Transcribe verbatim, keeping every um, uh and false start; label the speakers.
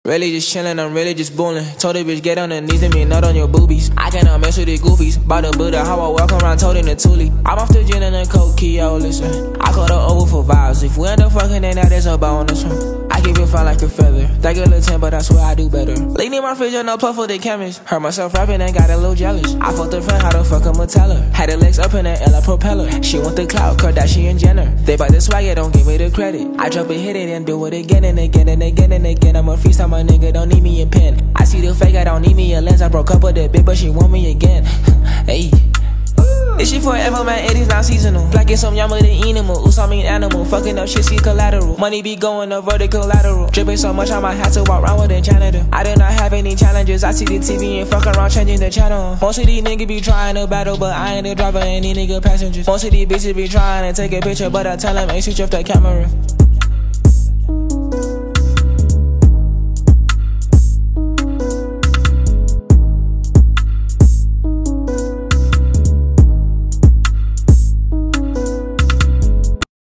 Speaker 1: Really just chillin', I'm really just bullin'. Told the bitch get on her knees and me nut on your boobies. I cannot mess with the goofies. Bout to build a how I walk around, told in the Thule. I'm off the gin and the coke, yo, listen. I called her over for vibes. If we end up fucking, then that is a bonus. I keep it fine like a feather. That girl a ten, but I swear I do better. Lean in my fridge, no plug for the chemist. Heard myself rapping and got a little jealous. I fucked her friend, how the fuck I'ma tell her? Had her legs up in the air like propeller. She want the clout, Kardashian Jenner. They buy the swagger, don't give me the credit. I drop it, hit it, and do it again and again and again and again. I'm a freestyle, my nigga, don't need me a pen. I see the fake, I don't need me a lens. I broke up with that bitch, but she want me again. Hey. This shit forever, man, it is not seasonal. Black is some yama the animal, oops, I mean animal. Fucking up shit, see collateral. Money be going a vertical lateral. Dripping so much, I might have to walk around with a janitor. I do not have any challenges, I see the T V and fuck around changing the channel. Most of these niggas be trying to battle, but I ain't the driver, any nigga passengers. Most of these bitches be trying to take a picture, but I tell them, hey, switch off the camera.